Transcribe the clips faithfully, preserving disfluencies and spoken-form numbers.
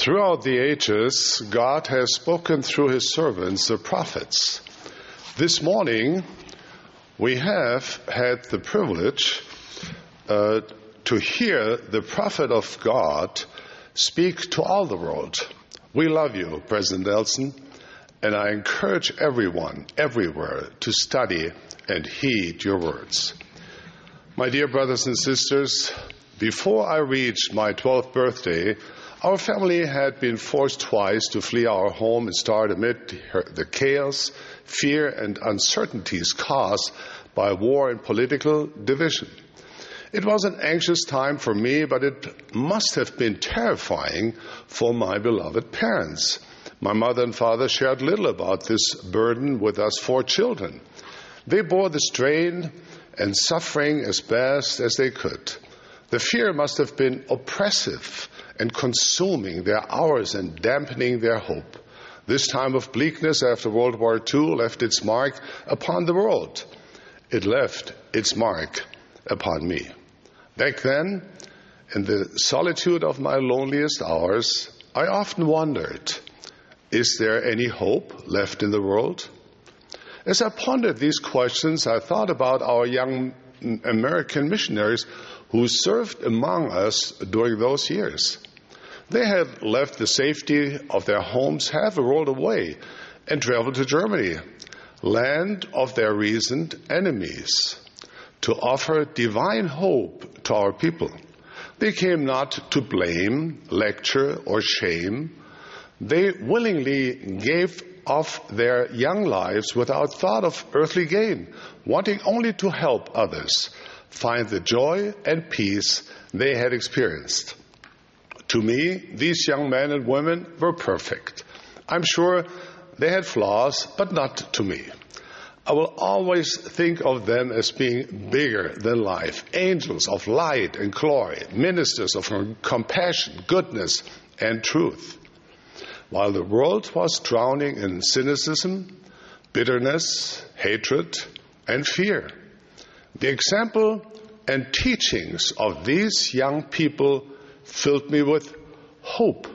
Throughout the ages, God has spoken through his servants, the prophets. This morning, we have had the privilege uh, to hear the prophet of God speak to all the world. We love you, President Nelson, and I encourage everyone, everywhere, to study and heed your words. My dear brothers and sisters, before I reached my twelfth birthday, our family had been forced twice to flee our home and start amid the chaos, fear, and uncertainties caused by war and political division. It was an anxious time for me, but it must have been terrifying for my beloved parents. My mother and father shared little about this burden with us four children. They bore the strain and suffering as best as they could. The fear must have been oppressive and consuming their hours and dampening their hope. This time of bleakness after World War Two left its mark upon the world. It left its mark upon me. Back then, in the solitude of my loneliest hours, I often wondered, is there any hope left in the world? As I pondered these questions, I thought about our young American missionaries who served among us during those years. They had left the safety of their homes half a world away and traveled to Germany, land of their recent enemies, to offer divine hope to our people. They came not to blame, lecture, or shame. They willingly gave of their young lives without thought of earthly gain, wanting only to help others find the joy and peace they had experienced. To me, these young men and women were perfect. I'm sure they had flaws, but not to me. I will always think of them as being bigger than life, angels of light and glory, ministers of compassion, goodness, and truth. While the world was drowning in cynicism, bitterness, hatred, and fear, the example and teachings of these young people filled me with hope.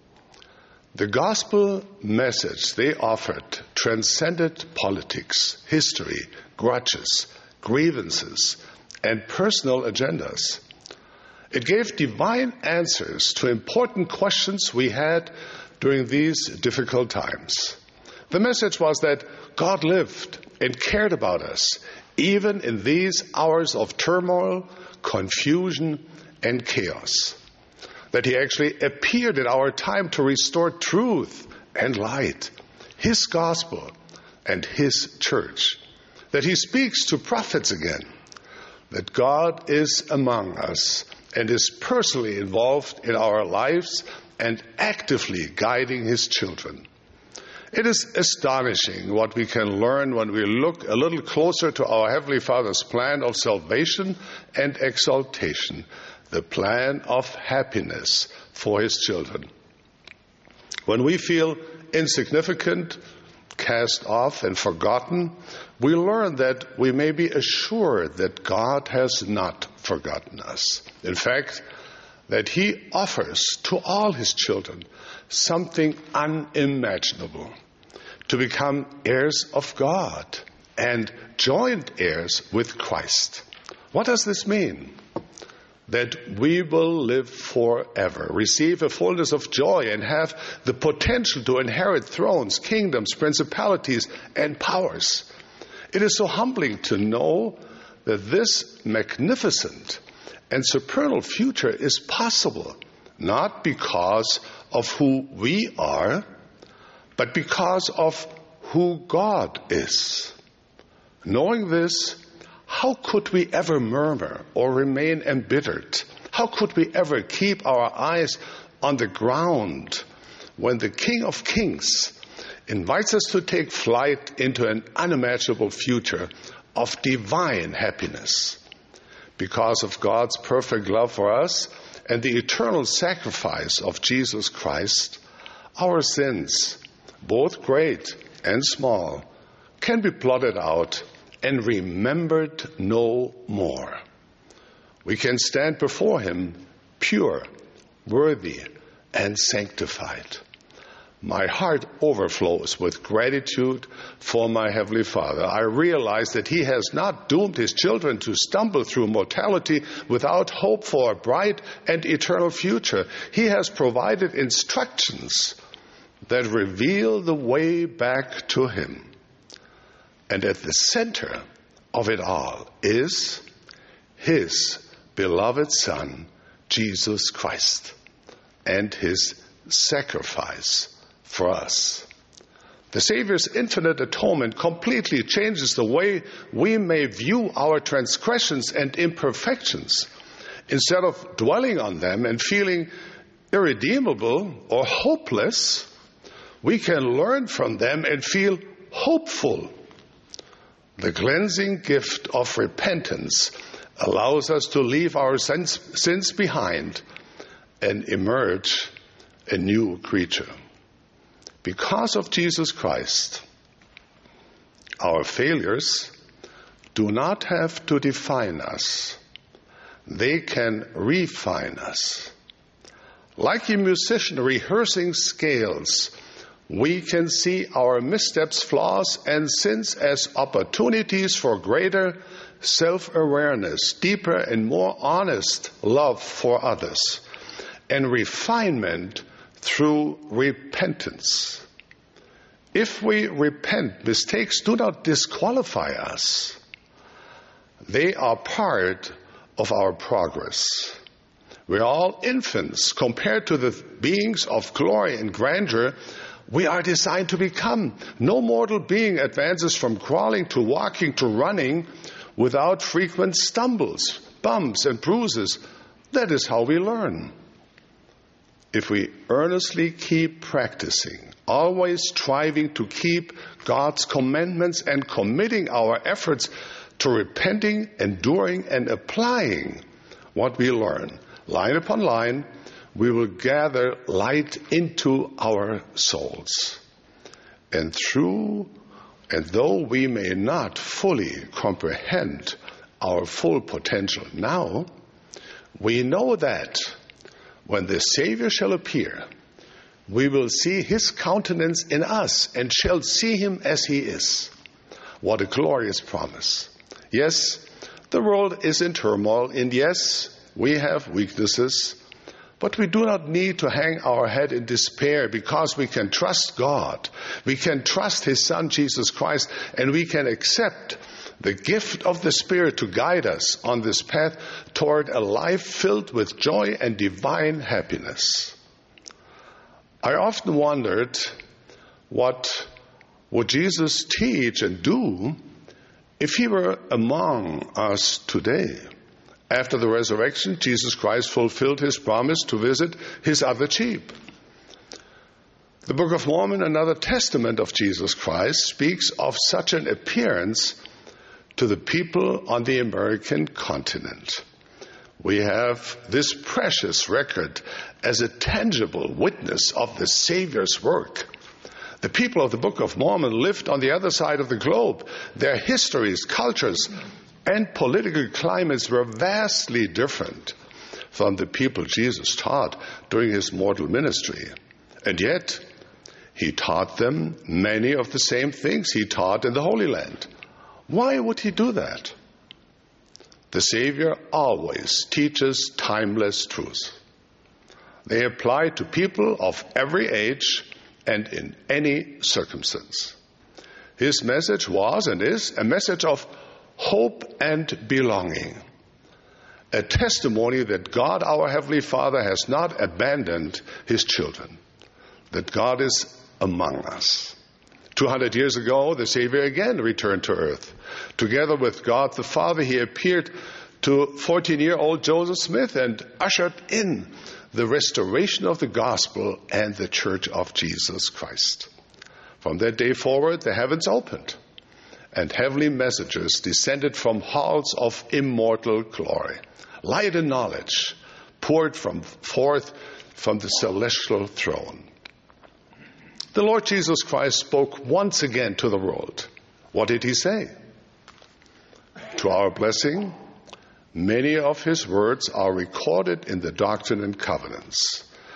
The gospel message they offered transcended politics, history, grudges, grievances, and personal agendas. It gave divine answers to important questions we had during these difficult times. The message was that God lived and cared about us, even in these hours of turmoil, confusion, and chaos. That he actually appeared in our time to restore truth and light, his gospel and his church. That he speaks to prophets again. That God is among us and is personally involved in our lives and actively guiding his children. It is astonishing what we can learn when we look a little closer to our Heavenly Father's plan of salvation and exaltation, the plan of happiness for his children. When we feel insignificant, cast off, and forgotten, we learn that we may be assured that God has not forgotten us. In fact, that he offers to all his children something unimaginable, to become heirs of God and joint heirs with Christ. What does this mean? That we will live forever, receive a fullness of joy, and have the potential to inherit thrones, kingdoms, principalities, and powers. It is so humbling to know that this magnificent and supernal future is possible, not because of who we are, but because of who God is. Knowing this, how could we ever murmur or remain embittered? How could we ever keep our eyes on the ground when the King of Kings invites us to take flight into an unimaginable future of divine happiness? Because of God's perfect love for us and the eternal sacrifice of Jesus Christ, our sins, both great and small, can be blotted out and remembered no more. We can stand before him pure, worthy, and sanctified. My heart overflows with gratitude for my Heavenly Father. I realize that He has not doomed His children to stumble through mortality without hope for a bright and eternal future. He has provided instructions that reveal the way back to Him. And at the center of it all is His beloved Son, Jesus Christ, and His sacrifice for us. The Savior's infinite atonement completely changes the way we may view our transgressions and imperfections. Instead of dwelling on them and feeling irredeemable or hopeless, we can learn from them and feel hopeful. The cleansing gift of repentance allows us to leave our sins, sins behind and emerge a new creature. Because of Jesus Christ, our failures do not have to define us. They can refine us. Like a musician rehearsing scales, we can see our missteps, flaws, and sins as opportunities for greater self-awareness, deeper and more honest love for others, and refinement through repentance. If we repent, mistakes do not disqualify us. They are part of our progress. We are all infants compared to the beings of glory and grandeur we are designed to become. No mortal being advances from crawling to walking to running without frequent stumbles, bumps, and bruises. That is how we learn. If we earnestly keep practicing, always striving to keep God's commandments and committing our efforts to repenting, enduring, and applying what we learn, line upon line, we will gather light into our souls. And through, and though we may not fully comprehend our full potential now, we know that when the Savior shall appear, we will see His countenance in us and shall see Him as He is. What a glorious promise. Yes, the world is in turmoil, and yes, we have weaknesses, but we do not need to hang our head in despair, because we can trust God. We can trust His Son, Jesus Christ, and we can accept the gift of the Spirit to guide us on this path toward a life filled with joy and divine happiness. I often wondered, what would Jesus teach and do if He were among us today? After the resurrection, Jesus Christ fulfilled His promise to visit His other sheep. The Book of Mormon, another testament of Jesus Christ, speaks of such an appearance to the people on the American continent. We have this precious record as a tangible witness of the Savior's work. The people of the Book of Mormon lived on the other side of the globe. Their histories, cultures, and political climates were vastly different from the people Jesus taught during His mortal ministry. And yet, He taught them many of the same things He taught in the Holy Land. Why would He do that? The Savior always teaches timeless truths. They apply to people of every age and in any circumstance. His message was and is a message of hope and belonging, a testimony that God, our Heavenly Father, has not abandoned His children, that God is among us. Two hundred years ago, the Savior again returned to earth. Together with God the Father, He appeared to fourteen-year-old Joseph Smith and ushered in the restoration of the gospel and the Church of Jesus Christ. From that day forward, the heavens opened, and heavenly messengers descended from halls of immortal glory. Light and knowledge poured from forth from the celestial throne. The Lord Jesus Christ spoke once again to the world. What did He say? To our blessing, many of His words are recorded in the Doctrine and Covenants.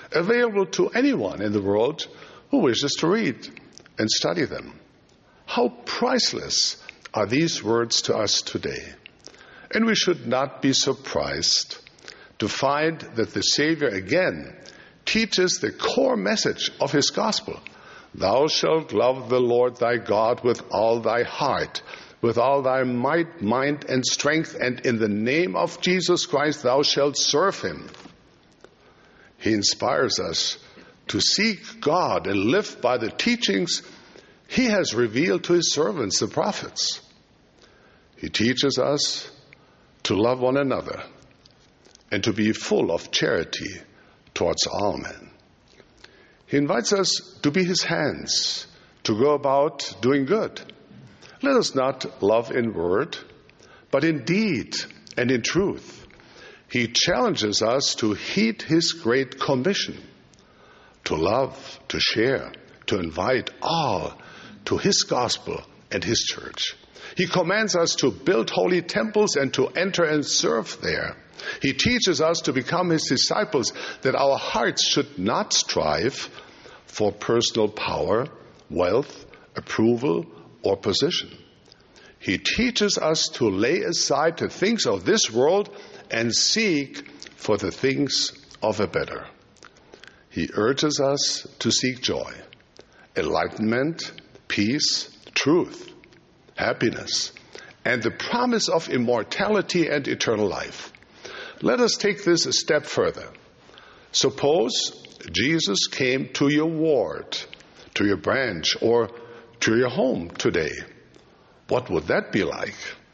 available to anyone in the world who wishes to read and study them. How priceless are these words to us today. And we should not be surprised to find that the Savior again teaches the core message of his gospel. Thou shalt love the Lord thy God with all thy heart, with all thy might, mind, and strength, and in the name of Jesus Christ thou shalt serve him. He inspires us to seek God and live by the teachings he has revealed to his servants, the prophets. He teaches us to love one another and to be full of charity towards all men. He invites us to be his hands, to go about doing good. Let us not love in word, but in deed and in truth. He challenges us to heed his great commission, to love, to share, to invite all to his gospel and his church. He commands us to build holy temples and to enter and serve there. He teaches us to become his disciples, that our hearts should not strive for personal power, wealth, approval, or position. He teaches us to lay aside the things of this world and seek for the things of a better. He urges us to seek joy, enlightenment, peace, truth, happiness, and the promise of immortality and eternal life. Let us take this a step further. Suppose Jesus came to your ward, to your branch, or to your home today. What would that be like?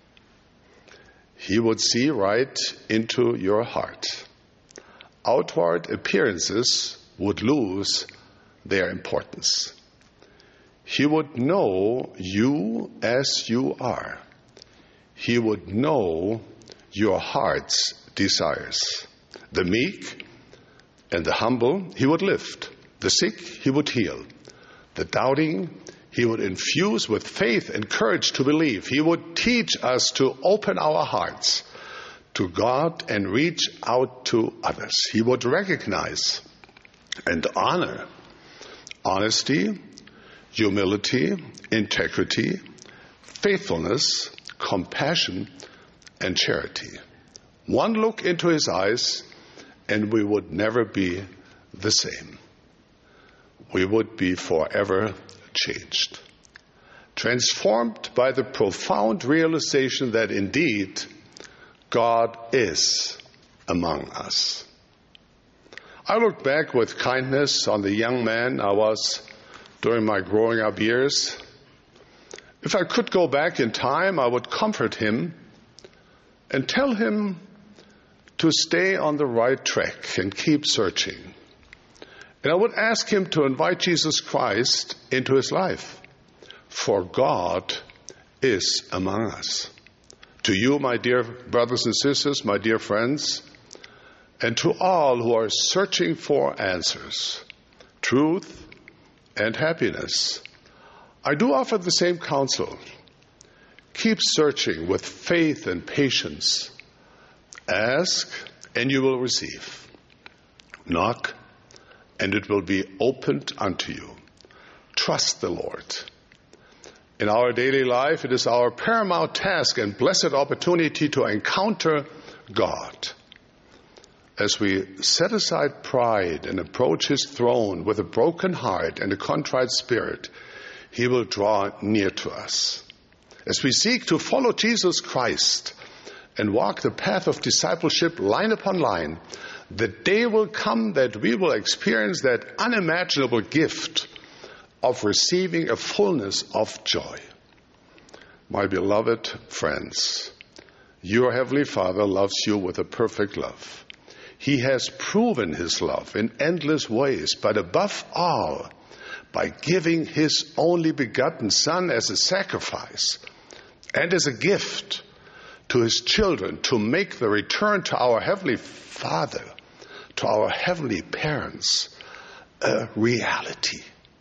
He would see right into your heart. Outward appearances would lose their importance. He would know you as you are. He would know your heart's desires. The meek and the humble he would lift. The sick he would heal. The doubting he would infuse with faith and courage to believe. He would teach us to open our hearts to God and reach out to others. He would recognize and honor honesty, humility, integrity, faithfulness, compassion, and charity. One look into his eyes and we would never be the same. We would be forever changed, transformed by the profound realization that indeed God is among us. I look back with kindness on the young man I was during my growing up years. If I could go back in time, I would comfort him and tell him to stay on the right track and keep searching. And I would ask him to invite Jesus Christ into his life, for God is among us. To you, my dear brothers and sisters, my dear friends, and to all who are searching for answers, truth, and happiness, I do offer the same counsel. Keep searching with faith and patience. Ask, and you will receive. Knock, and it will be opened unto you. Trust the Lord. In our daily life, it is our paramount task and blessed opportunity to encounter God. As we set aside pride and approach his throne with a broken heart and a contrite spirit, he will draw near to us. As we seek to follow Jesus Christ and walk the path of discipleship line upon line, the day will come that we will experience that unimaginable gift of receiving a fullness of joy. My beloved friends, your Heavenly Father loves you with a perfect love. He has proven his love in endless ways, but above all, by giving his only begotten Son as a sacrifice and as a gift to his children to make the return to our Heavenly Father, to our heavenly parents, a reality.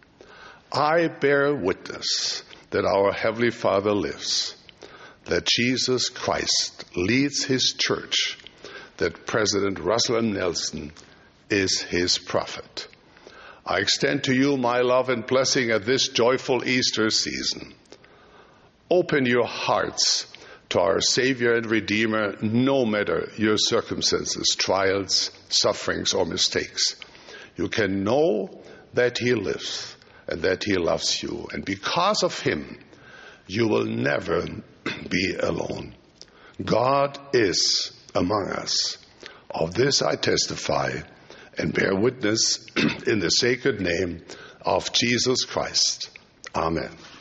I bear witness that our Heavenly Father lives, that Jesus Christ leads his church, that President Russell M. Nelson is his prophet. I extend to you my love and blessing at this joyful Easter season. Open your hearts to our Savior and Redeemer, no matter your circumstances, trials, sufferings, or mistakes. You can know that he lives and that he loves you. And because of him, you will never be alone. God is among us. Of this I testify and bear witness in the sacred name of Jesus Christ. Amen.